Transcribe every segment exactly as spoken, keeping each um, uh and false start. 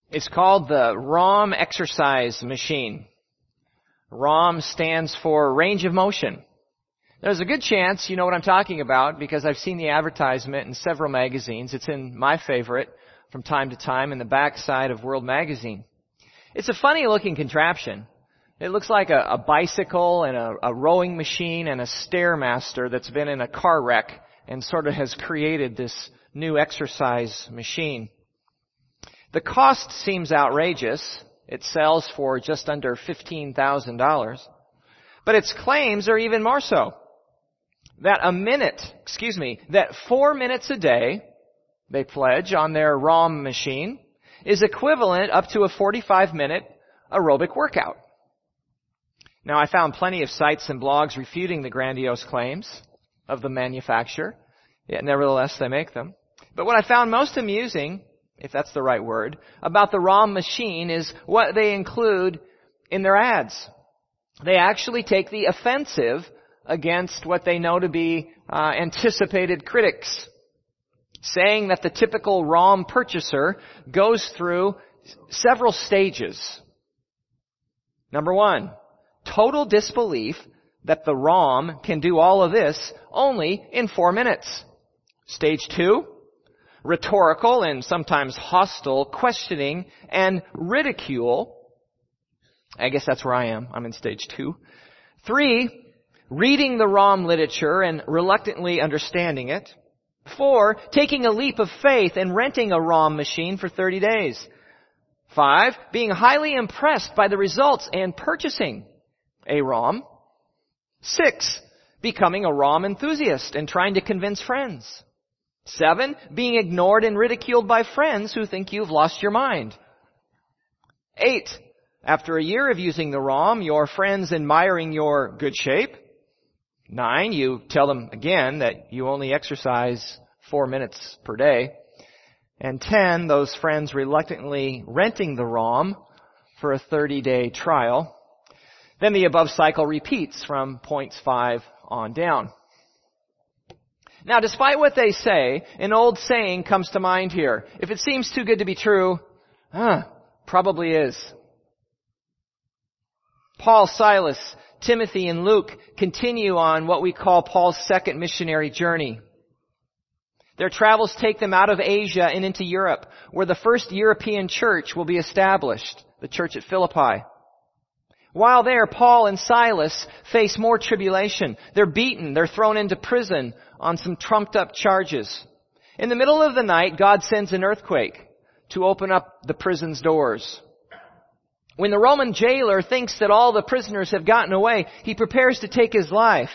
It's called the ROM exercise machine. ROM stands for range of motion. There's a good chance you know what I'm talking about because I've seen the advertisement in several magazines. It's in my favorite from time to time in the back side of World Magazine. It's a funny looking contraption. It looks like a, a bicycle and a, a rowing machine and a Stairmaster that's been in a car wreck and sort of has created this new exercise machine. The cost seems outrageous. It sells for just under fifteen thousand dollars. But its claims are even more so. That a minute, excuse me, that four minutes a day, they pledge on their ROM machine, is equivalent up to a forty-five minute aerobic workout. Now, I found plenty of sites and blogs refuting the grandiose claims of the manufacturer, yet nevertheless they make them. But what I found most amusing, if that's the right word, about the ROM machine is what they include in their ads. They actually take the offensive against what they know to be uh, anticipated critics, saying that the typical ROM purchaser goes through several stages. Number one, total disbelief that the ROM can do all of this only in four minutes. Stage two, rhetorical and sometimes hostile questioning and ridicule. I guess that's where I am. I'm in stage two. Three, reading the ROM literature and reluctantly understanding it. Four, taking a leap of faith and renting a ROM machine for thirty days. Five, being highly impressed by the results and purchasing a ROM. Six, becoming a ROM enthusiast and trying to convince friends. Seven, being ignored and ridiculed by friends who think you've lost your mind. Eight, after a year of using the ROM, your friends admiring your good shape. Nine, you tell them again that you only exercise four minutes per day. And ten, those friends reluctantly renting the ROM for a thirty-day trial. Then the above cycle repeats from points five on down. Now, despite what they say, an old saying comes to mind here. If it seems too good to be true, ah, probably is. Paul, Silas, Timothy, and Luke continue on what we call Paul's second missionary journey. Their travels take them out of Asia and into Europe, where the first European church will be established, the church at Philippi. While there, Paul and Silas face more tribulation. They're beaten. They're thrown into prison on some trumped-up charges. In the middle of the night, God sends an earthquake to open up the prison's doors. When the Roman jailer thinks that all the prisoners have gotten away, he prepares to take his life.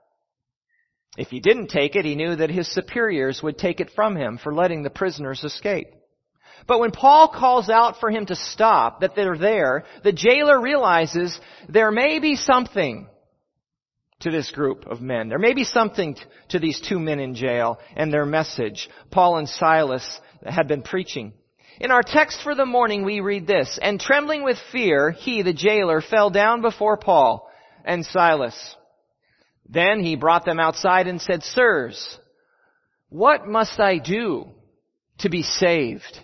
If he didn't take it, he knew that his superiors would take it from him for letting the prisoners escape. But when Paul calls out for him to stop, that they're there, the jailer realizes there may be something to this group of men. There may be something to these two men in jail and their message Paul and Silas had been preaching. In our text for the morning, we read this, "And trembling with fear, he, the jailer, fell down before Paul and Silas. Then he brought them outside and said, 'Sirs, what must I do to be saved?'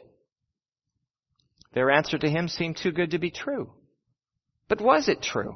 Their answer to him seemed too good to be true. But was it true?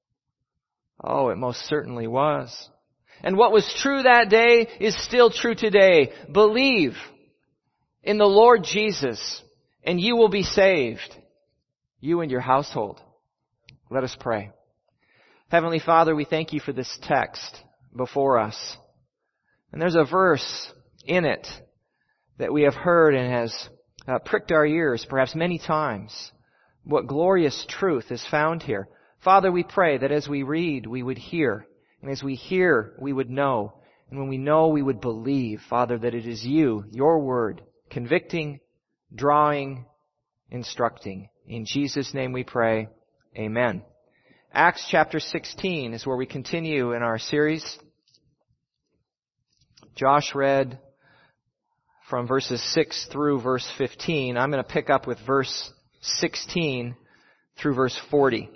Oh, it most certainly was. And what was true that day is still true today. Believe in the Lord Jesus, and you will be saved, you and your household." Let us pray. Heavenly Father, we thank you for this text before us. And there's a verse in it that we have heard and has uh, pricked our ears perhaps many times. What glorious truth is found here. Father, we pray that as we read, we would hear. And as we hear, we would know. And when we know, we would believe, Father, that it is you, your word, convicting, drawing, instructing. In Jesus' name we pray. Amen. Acts chapter sixteen is where we continue in our series. Josh read from verses six through verse fifteen. I'm going to pick up with verse sixteen through verse forty.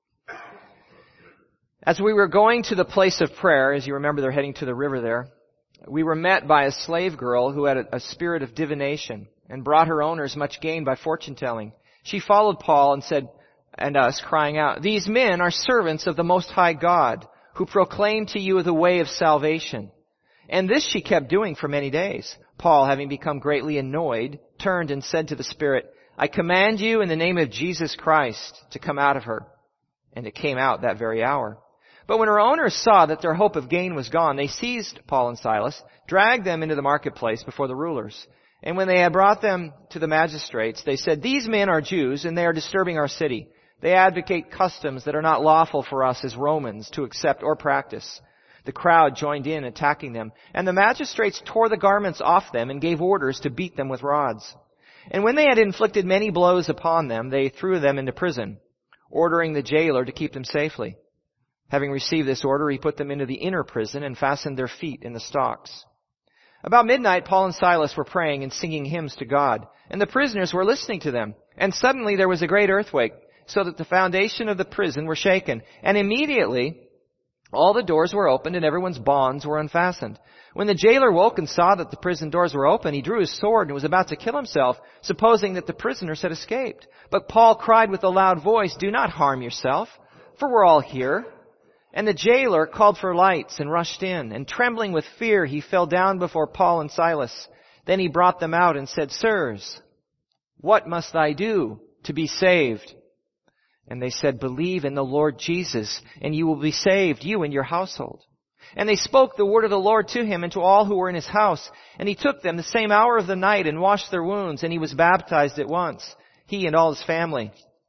As we were going to the place of prayer, as you remember they're heading to the river there, we were met by a slave girl who had a, a spirit of divination and brought her owners much gain by fortune telling. She followed Paul and said, and us, crying out, "These men are servants of the Most High God, who proclaim to you the way of salvation." And this she kept doing for many days. Paul, having become greatly annoyed, turned and said to the spirit, "I command you in the name of Jesus Christ to come out of her." And it came out that very hour. But when her owners saw that their hope of gain was gone, they seized Paul and Silas, dragged them into the marketplace before the rulers. And when they had brought them to the magistrates, they said, "These men are Jews, and they are disturbing our city. They advocate customs that are not lawful for us as Romans to accept or practice." The crowd joined in, attacking them, and the magistrates tore the garments off them and gave orders to beat them with rods. And when they had inflicted many blows upon them, they threw them into prison, ordering the jailer to keep them safely. Having received this order, he put them into the inner prison and fastened their feet in the stocks. About midnight, Paul and Silas were praying and singing hymns to God, and the prisoners were listening to them. And suddenly there was a great earthquake, so that the foundation of the prison were shaken. And immediately all the doors were opened and everyone's bonds were unfastened. When the jailer woke and saw that the prison doors were open, he drew his sword and was about to kill himself, supposing that the prisoners had escaped. But Paul cried with a loud voice, "Do not harm yourself, for we're all here." And the jailer called for lights and rushed in, and trembling with fear, he fell down before Paul and Silas. Then he brought them out and said, "Sirs, what must I do to be saved?" And they said, "Believe in the Lord Jesus, and you will be saved, you and your household." And they spoke the word of the Lord to him and to all who were in his house. And he took them the same hour of the night and washed their wounds, and he was baptized at once, he and all his family.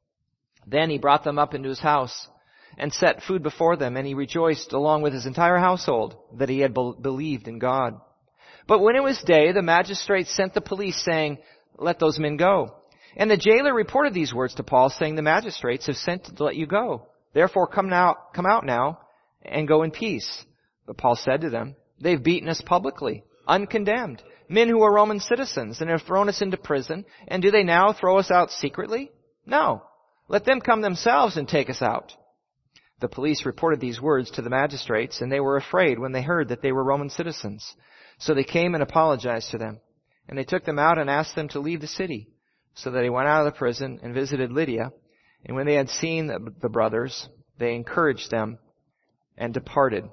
Then he brought them up into his house and set food before them, and he rejoiced along with his entire household that he had be- believed in God. But when it was day, the magistrates sent the police, saying, "Let those men go." And the jailer reported these words to Paul, saying, "The magistrates have sent to let you go. Therefore come now, come out now and go in peace." But Paul said to them, "They've beaten us publicly, uncondemned, men who are Roman citizens, and have thrown us into prison. And do they now throw us out secretly? No. Let them come themselves and take us out." The police reported these words to the magistrates, and they were afraid when they heard that they were Roman citizens. So they came and apologized to them. And they took them out and asked them to leave the city. So that they went out of the prison and visited Lydia. And when they had seen the brothers, they encouraged them and departed.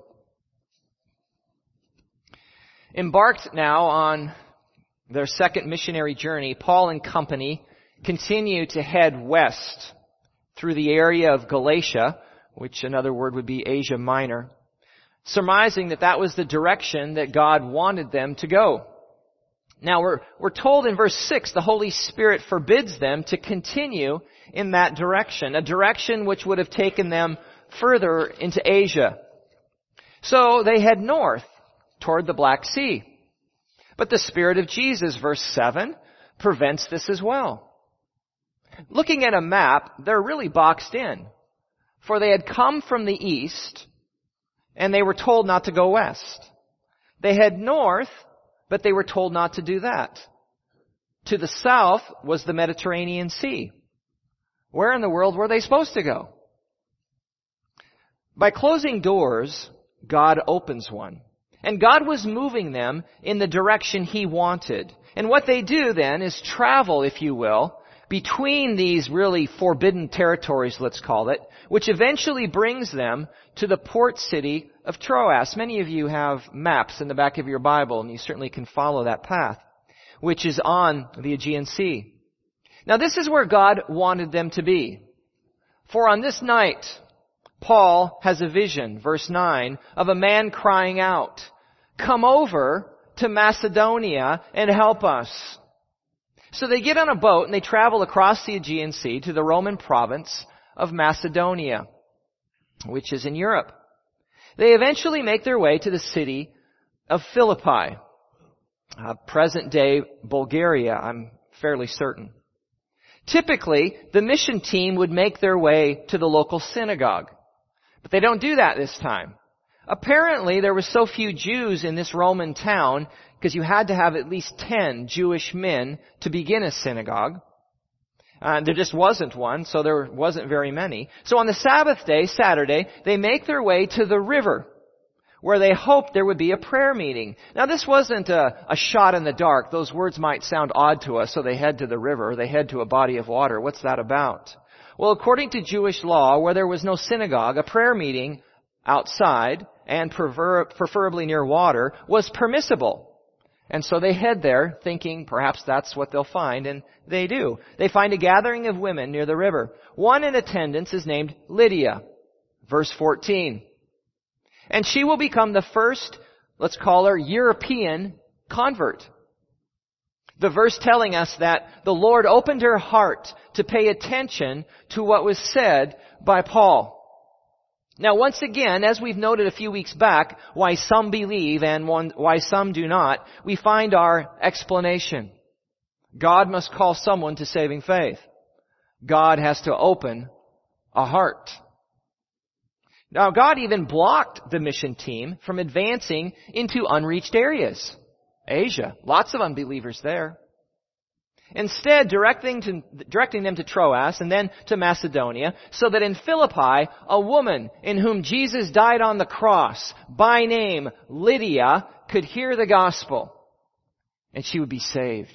Embarked now on their second missionary journey, Paul and company continue to head west through the area of Galatia, which another word would be Asia Minor, surmising that that was the direction that God wanted them to go. Now we're, we're told in verse six, the Holy Spirit forbids them to continue in that direction, a direction which would have taken them further into Asia. So they head north toward the Black Sea. But the Spirit of Jesus, verse seven, prevents this as well. Looking at a map, they're really boxed in. For they had come from the east, and they were told not to go west. They head north, but they were told not to do that. To the south was the Mediterranean Sea. Where in the world were they supposed to go? By closing doors, God opens one. And God was moving them in the direction He wanted. And what they do then is travel, if you will, between these really forbidden territories, let's call it, which eventually brings them to the port city of Troas. Many of you have maps in the back of your Bible, and you certainly can follow that path, which is on the Aegean Sea. Now this is where God wanted them to be. For on this night, Paul has a vision, verse nine, of a man crying out, "Come over to Macedonia and help us." So they get on a boat and they travel across the Aegean Sea to the Roman province of Macedonia, which is in Europe. They eventually make their way to the city of Philippi, uh, present-day Bulgaria, I'm fairly certain. Typically, the mission team would make their way to the local synagogue, but they don't do that this time. Apparently, there were so few Jews in this Roman town because you had to have at least ten Jewish men to begin a synagogue. Uh, there just wasn't one, so there wasn't very many. So on the Sabbath day, Saturday, they make their way to the river, where they hoped there would be a prayer meeting. Now this wasn't a, a shot in the dark. Those words might sound odd to us, so they head to the river, they head to a body of water. What's that about? Well, according to Jewish law, where there was no synagogue, a prayer meeting outside, and prefer, preferably near water, was permissible. And so they head there thinking perhaps that's what they'll find, and they do. They find a gathering of women near the river. One in attendance is named Lydia. Verse fourteen. And she will become the first, let's call her, European convert. The verse telling us that the Lord opened her heart to pay attention to what was said by Paul. Now, once again, as we've noted a few weeks back, why some believe and one, why some do not, we find our explanation. God must call someone to saving faith. God has to open a heart. Now, God even blocked the mission team from advancing into unreached areas. Asia, lots of unbelievers there. Instead, directing, to, directing them to Troas and then to Macedonia, so that in Philippi, a woman in whom Jesus died on the cross, by name Lydia, could hear the gospel, and she would be saved.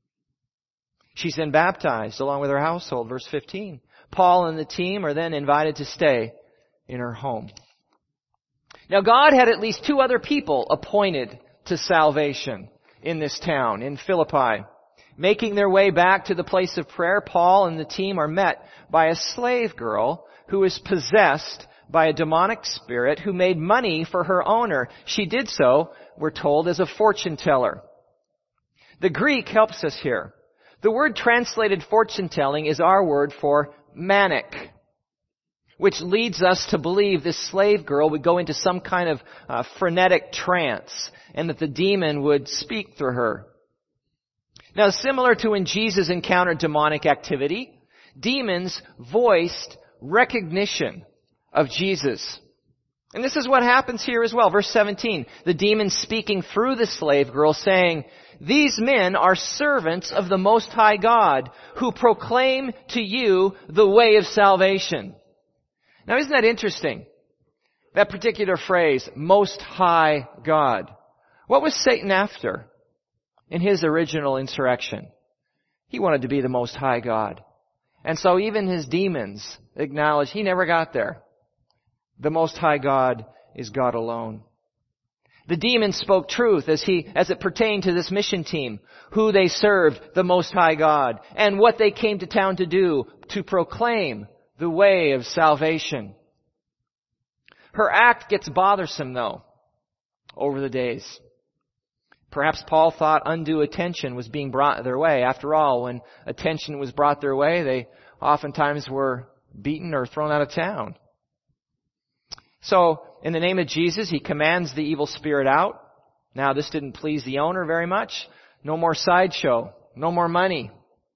She's then baptized along with her household, verse fifteen. Paul and the team are then invited to stay in her home. Now, God had at least two other people appointed to salvation in this town, in Philippi. Making their way back to the place of prayer, Paul and the team are met by a slave girl who is possessed by a demonic spirit who made money for her owner. She did so, we're told, as a fortune teller. The Greek helps us here. The word translated fortune telling is our word for manic, which leads us to believe this slave girl would go into some kind of uh, frenetic trance and that the demon would speak through her. Now, similar to when Jesus encountered demonic activity, demons voiced recognition of Jesus. And this is what happens here as well. Verse seventeen, the demon speaking through the slave girl saying, "These men are servants of the Most High God, who proclaim to you the way of salvation." Now, isn't that interesting? That particular phrase, Most High God. What was Satan after in his original insurrection? He wanted to be the Most High God. And so even his demons acknowledge he never got there. The Most High God is God alone. The demons spoke truth as he, as it pertained to this mission team, who they served, the Most High God, and what they came to town to do, to proclaim the way of salvation. Her act gets bothersome, though, over the days. Perhaps Paul thought undue attention was being brought their way. After all, when attention was brought their way, they oftentimes were beaten or thrown out of town. So, in the name of Jesus, he commands the evil spirit out. Now, this didn't please the owner very much. No more sideshow. No more money.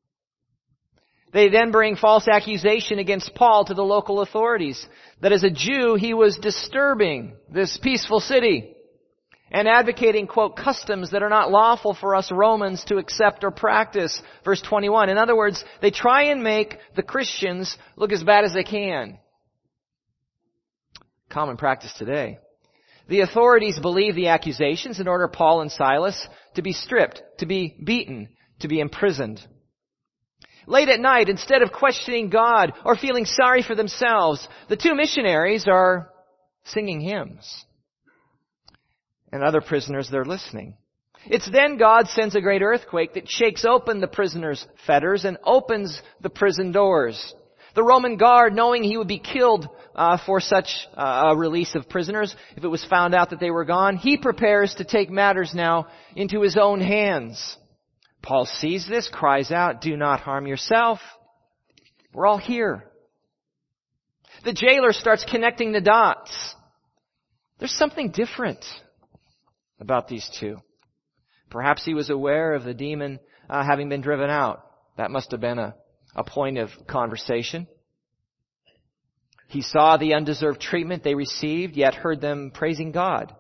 They then bring false accusation against Paul to the local authorities, that as a Jew, he was disturbing this peaceful city and advocating, quote, customs that are not lawful for us Romans to accept or practice. Verse twenty-one. In other words, they try and make the Christians look as bad as they can. Common practice today. The authorities believe the accusations and order Paul and Silas to be stripped, to be beaten, to be imprisoned. Late at night, instead of questioning God or feeling sorry for themselves, the two missionaries are singing hymns. And other prisoners, they're listening. It's then God sends a great earthquake that shakes open the prisoners' fetters and opens the prison doors. The Roman guard, knowing he would be killed uh, for such uh, a release of prisoners, if it was found out that they were gone, he prepares to take matters now into his own hands. Paul sees this, cries out, "Do not harm yourself. We're all here." The jailer starts connecting the dots. There's something different about these two. Perhaps he was aware of the demon uh, having been driven out. That must have been a, a point of conversation. He saw the undeserved treatment they received, yet heard them praising God.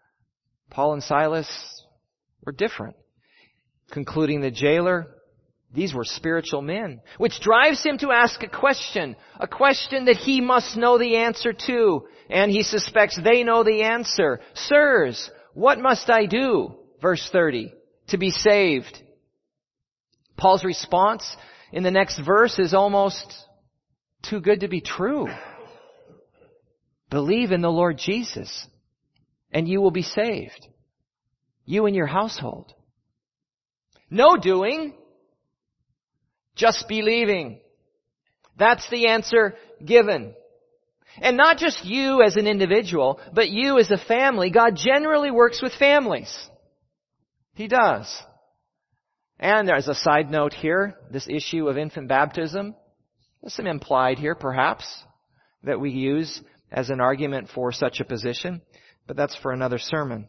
Paul and Silas were different. Concluding the jailer These were spiritual men, which drives him to ask a question, a question that he must know the answer to, and he suspects they know the answer. Sirs, what must I do? Verse thirty, to be saved. Paul's response in the next verse is almost too good to be true. Believe in the Lord Jesus, and you will be saved. You and your household. No doing, just believing. That's the answer given. And not just you as an individual, but you as a family. God generally works with families. He does. And there's a side note here, this issue of infant baptism. There's some implied here, perhaps, that we use as an argument for such a position. But that's for another sermon.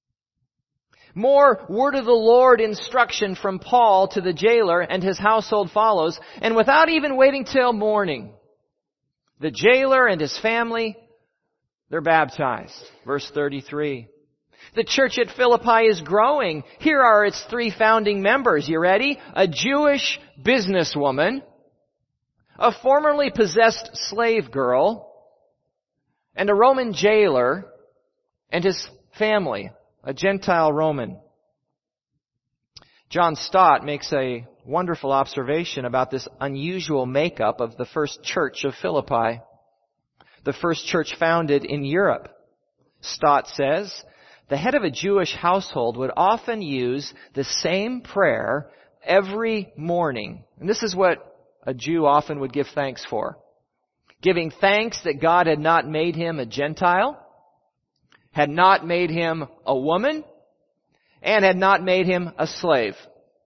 More word of the Lord instruction from Paul to the jailer and his household follows, and without even waiting till morning, the jailer and his family, they're baptized. Verse thirty-three. The church at Philippi is growing. Here are its three founding members. You ready? A Jewish businesswoman, a formerly possessed slave girl, and a Roman jailer and his family, a Gentile Roman. John Stott makes a wonderful observation about this unusual makeup of the first church of Philippi, the first church founded in Europe. Stott says, the head of a Jewish household would often use the same prayer every morning. And this is what a Jew often would give thanks for. Giving thanks that God had not made him a Gentile, had not made him a woman, and had not made him a slave.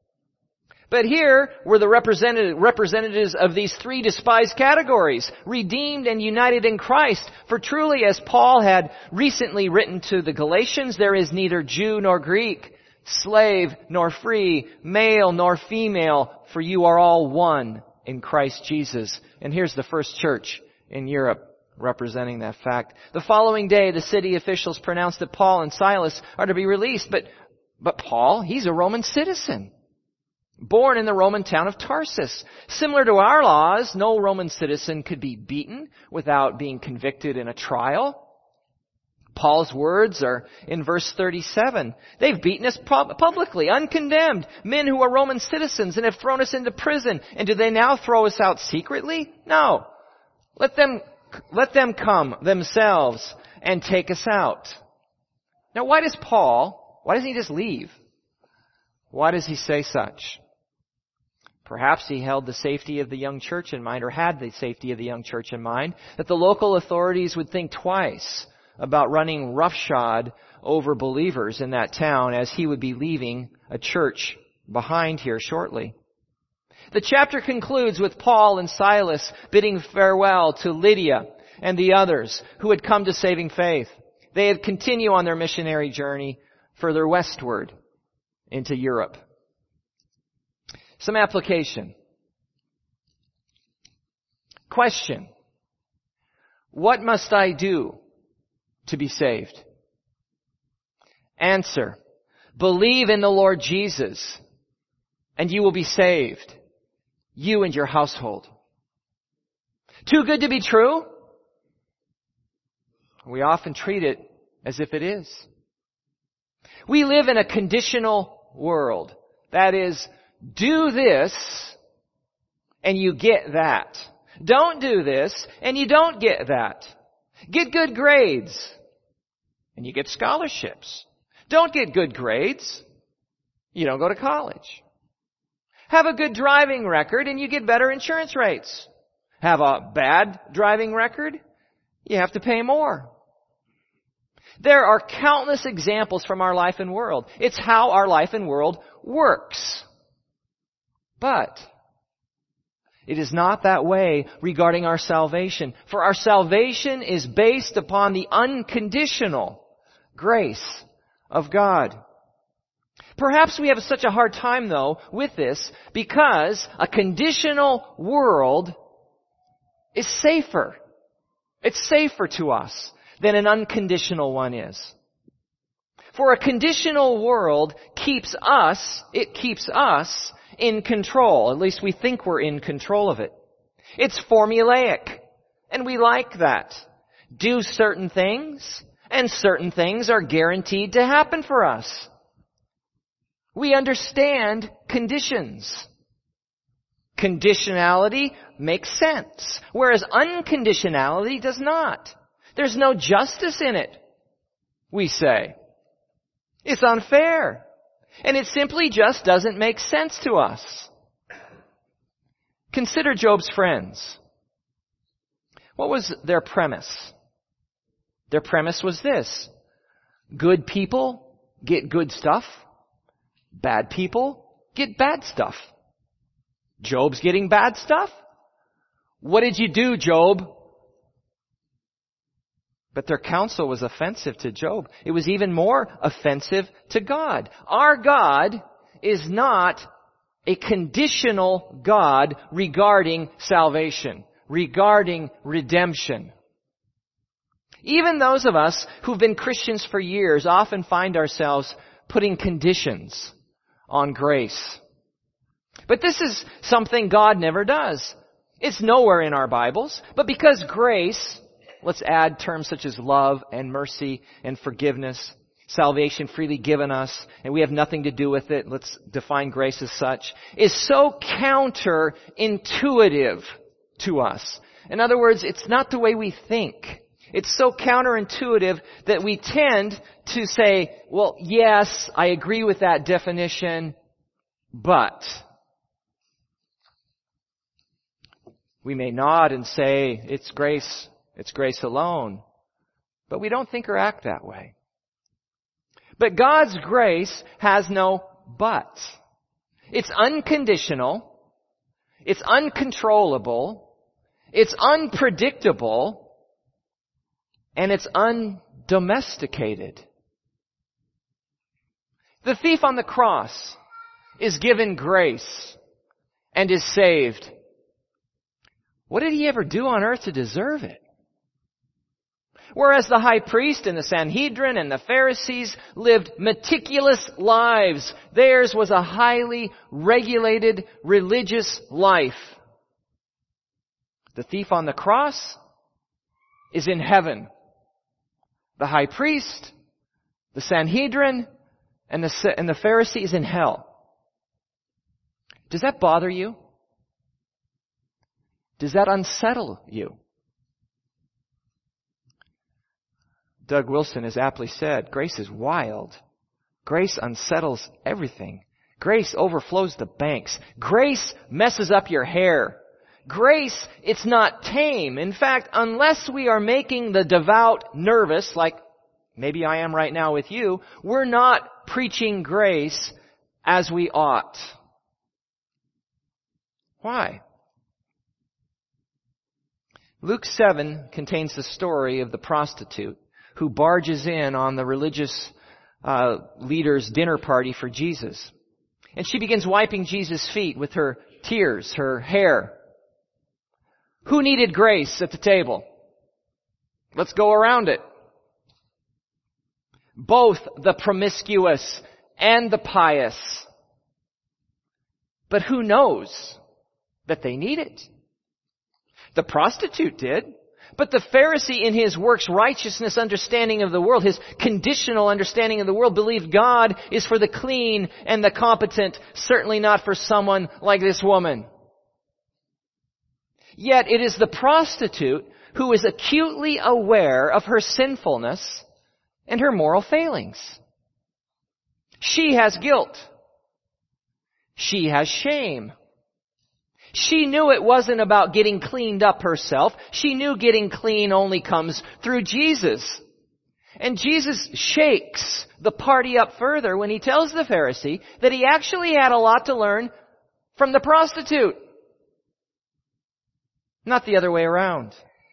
But here were the representative, representatives of these three despised categories, redeemed and united in Christ. For truly, as Paul had recently written to the Galatians, there is neither Jew nor Greek, slave nor free, male nor female, for you are all one in Christ Jesus. And here's the first church in Europe representing that fact. The following day, the city officials pronounced that Paul and Silas are to be released. But, but Paul, he's a Roman citizen, born in the Roman town of Tarsus. Similar to our laws, no Roman citizen could be beaten without being convicted in a trial. Paul's words are in verse thirty-seven. They've beaten us publicly, uncondemned, men who are Roman citizens, and have thrown us into prison. And do they now throw us out secretly? No. Let them, let them come themselves and take us out. Now, why does Paul, why doesn't he just leave? Why does he say such? Perhaps he held the safety of the young church in mind, or had the safety of the young church in mind, that the local authorities would think twice about running roughshod over believers in that town, as he would be leaving a church behind here shortly. The chapter concludes with Paul and Silas bidding farewell to Lydia and the others who had come to saving faith. They had continued on their missionary journey further westward into Europe. Some application. Question. What must I do to be saved? Answer. Believe in the Lord Jesus, and you will be saved, you and your household. Too good to be true? We often treat it as if it is. We live in a conditional world. That is, do this and you get that. Don't do this and you don't get that. Get good grades and you get scholarships. Don't get good grades, you don't go to college. Have a good driving record and you get better insurance rates. Have a bad driving record, you have to pay more. There are countless examples from our life and world. It's how our life and world works. But it is not that way regarding our salvation. For our salvation is based upon the unconditional grace of God. Perhaps we have such a hard time, though, with this because a conditional world is safer. It's safer to us than an unconditional one is. For a conditional world keeps us, it keeps us in control. At least we think we're in control of it. It's formulaic, and we like that. Do certain things, and certain things are guaranteed to happen for us. We understand conditions. Conditionality makes sense, whereas unconditionality does not. There's no justice in it, we say. It's unfair. And it simply just doesn't make sense to us. Consider Job's friends. What was their premise? Their premise was this: good people get good stuff. Bad people get bad stuff. Job's getting bad stuff. What did you do, Job? But their counsel was offensive to Job. It was even more offensive to God. Our God is not a conditional God regarding salvation, regarding redemption. Even those of us who've been Christians for years often find ourselves putting conditions on grace. But this is something God never does. It's nowhere in our Bibles. But because grace, let's add terms such as love and mercy and forgiveness, salvation freely given us, and we have nothing to do with it, let's define grace as such, is so counterintuitive to us. In other words, it's not the way we think. It's so counterintuitive that we tend to say, well, yes, I agree with that definition, but we may nod and say, it's grace, it's grace alone. But we don't think or act that way. But God's grace has no buts. It's unconditional. It's uncontrollable. It's unpredictable. And it's undomesticated. The thief on the cross is given grace and is saved. What did he ever do on earth to deserve it? Whereas the high priest and the Sanhedrin and the Pharisees lived meticulous lives. Theirs was a highly regulated religious life. The thief on the cross is in heaven. The high priest, the Sanhedrin, and the, and the Pharisee is in hell. Does that bother you? Does that unsettle you? Doug Wilson has aptly said, grace is wild. Grace unsettles everything. Grace overflows the banks. Grace messes up your hair. Grace, it's not tame. In fact, unless we are making the devout nervous, like maybe I am right now with you, we're not preaching grace as we ought. Why? Luke seven contains the story of the prostitute who barges in on the religious uh, leader's dinner party for Jesus. And she begins wiping Jesus' feet with her tears, her hair. Who needed grace at the table? Let's go around it. Both the promiscuous and the pious. But who knows that they need it? The prostitute did. But the Pharisee, in his works righteousness understanding of the world, his conditional understanding of the world, believed God is for the clean and the competent, certainly not for someone like this woman. Yet it is the prostitute who is acutely aware of her sinfulness and her moral failings. She has guilt. She has shame. She knew it wasn't about getting cleaned up herself. She knew getting clean only comes through Jesus. And Jesus shakes the party up further when he tells the Pharisee that he actually had a lot to learn from the prostitute. Not the other way around.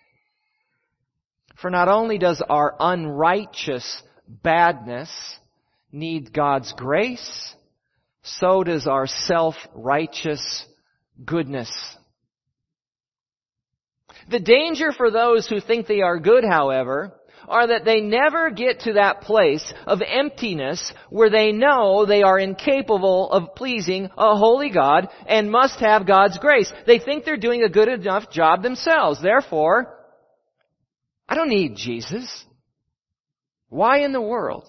For not only does our unrighteous badness need God's grace, so does our self-righteous goodness. The danger for those who think they are good, however, are that they never get to that place of emptiness where they know they are incapable of pleasing a holy God and must have God's grace. They think they're doing a good enough job themselves. Therefore, I don't need Jesus. Why in the world?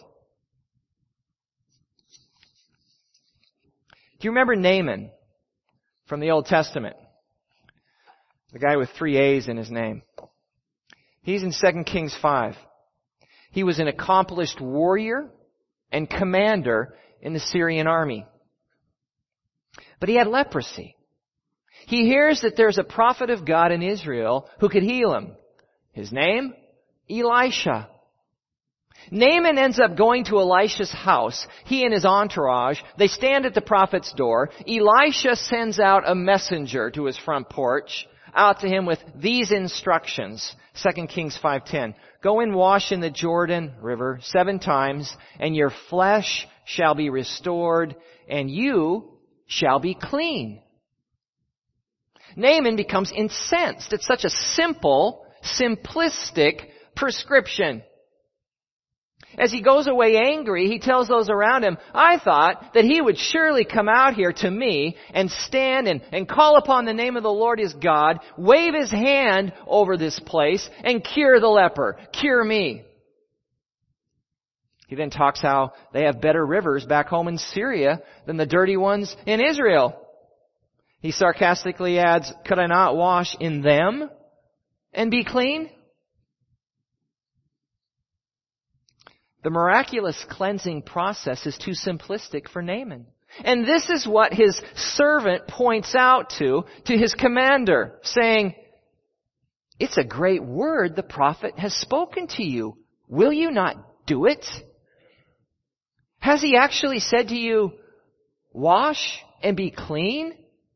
Do you remember Naaman from the Old Testament? The guy with three A's in his name. He's in Second Kings five. He was an accomplished warrior and commander in the Syrian army. But he had leprosy. He hears that there's a prophet of God in Israel who could heal him. His name? Elisha. Naaman ends up going to Elisha's house. He and his entourage, they stand at the prophet's door. Elisha sends out a messenger to his front porch, out to him with these instructions. Second Kings five ten. Go and wash in the Jordan River seven times, and your flesh shall be restored, and you shall be clean. Naaman becomes incensed. It's such a simple, simplistic prescription. As he goes away angry, he tells those around him, I thought that he would surely come out here to me and stand and, and call upon the name of the Lord his God, wave his hand over this place, and cure the leper, cure me. He then talks how they have better rivers back home in Syria than the dirty ones in Israel. He sarcastically adds, could I not wash in them and be clean? The miraculous cleansing process is too simplistic for Naaman. And this is what his servant points out to, to his commander, saying, it's a great word the prophet has spoken to you. Will you not do it? Has he actually said to you, wash and be clean?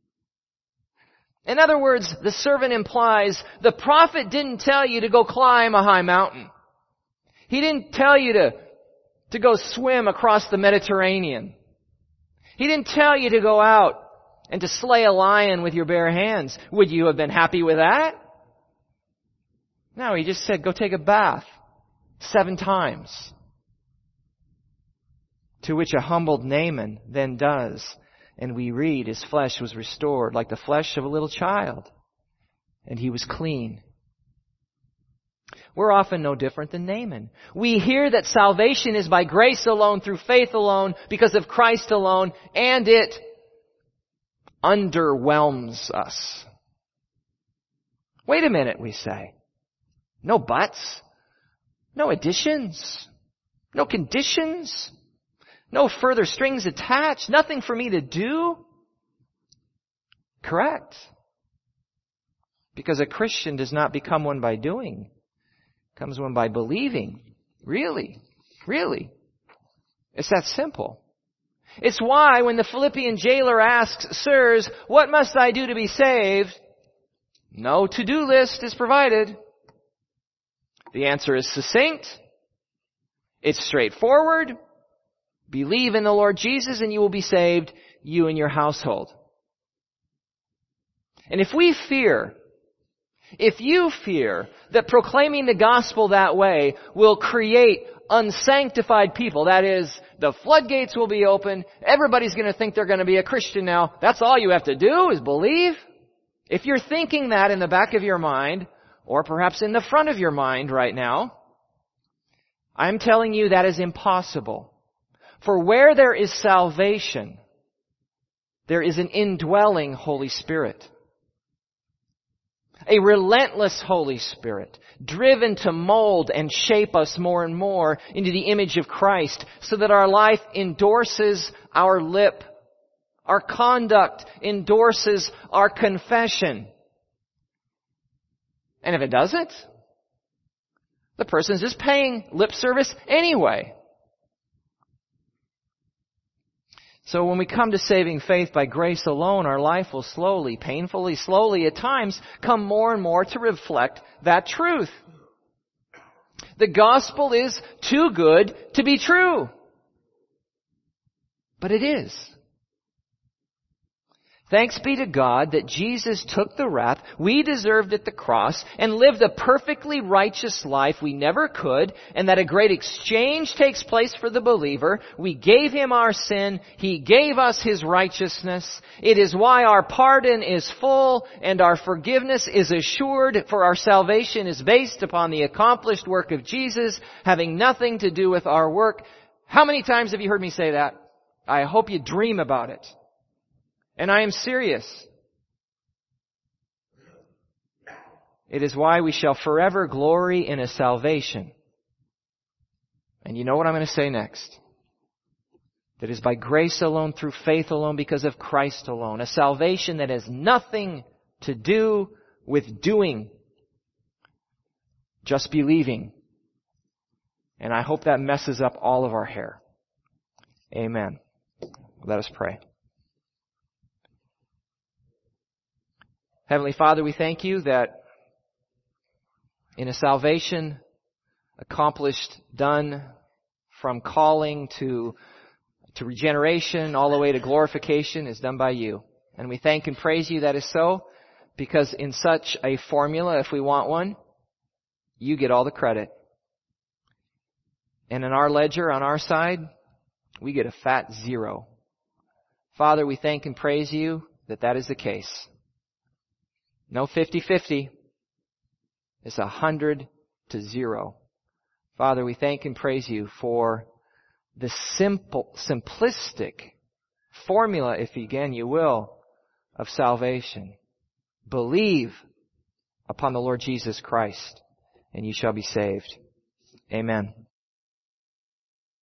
In other words, the servant implies, the prophet didn't tell you to go climb a high mountain. He didn't tell you to, to go swim across the Mediterranean. He didn't tell you to go out and to slay a lion with your bare hands. Would you have been happy with that? No, he just said, go take a bath seven times. To which a humbled Naaman then does. And we read, his flesh was restored like the flesh of a little child. And he was clean. We're often no different than Naaman. We hear that salvation is by grace alone, through faith alone, because of Christ alone, and it underwhelms us. Wait a minute, we say. No buts. No additions. No conditions. No further strings attached. Nothing for me to do. Correct. Because a Christian does not become one by doing. Comes one by believing. Really? Really? It's that simple. It's why when the Philippian jailer asks, sirs, what must I do to be saved? No to-do list is provided. The answer is succinct. It's straightforward. Believe in the Lord Jesus and you will be saved, you and your household. And if we fear, if you fear that proclaiming the gospel that way will create unsanctified people, that is, the floodgates will be open, everybody's going to think they're going to be a Christian now, that's all you have to do is believe. If you're thinking that in the back of your mind, or perhaps in the front of your mind right now, I'm telling you that is impossible. For where there is salvation, there is an indwelling Holy Spirit. A relentless Holy Spirit, driven to mold and shape us more and more into the image of Christ, so that our life endorses our lip. Our conduct endorses our confession. And if it doesn't, the person's just paying lip service anyway. So when we come to saving faith by grace alone, our life will slowly, painfully, slowly at times, come more and more to reflect that truth. The gospel is too good to be true. But it is. Thanks be to God that Jesus took the wrath we deserved at the cross and lived a perfectly righteous life we never could, and that a great exchange takes place for the believer. We gave Him our sin. He gave us His righteousness. It is why our pardon is full and our forgiveness is assured, for our salvation is based upon the accomplished work of Jesus, having nothing to do with our work. How many times have you heard me say that? I hope you dream about it. And I am serious. It is why we shall forever glory in a salvation. And you know what I'm going to say next? That is by grace alone, through faith alone, because of Christ alone. A salvation that has nothing to do with doing, just believing. And I hope that messes up all of our hair. Amen. Let us pray. Heavenly Father, we thank You that in a salvation accomplished, done, from calling to, to regeneration all the way to glorification is done by You. And we thank and praise You that is so, because in such a formula, if we want one, You get all the credit. And in our ledger, on our side, we get a fat zero. Father, we thank and praise You that that is the case. No fifty-fifty. It's a hundred to zero. Father, we thank and praise You for the simple, simplistic formula, if again You will, of salvation. Believe upon the Lord Jesus Christ, and you shall be saved. Amen.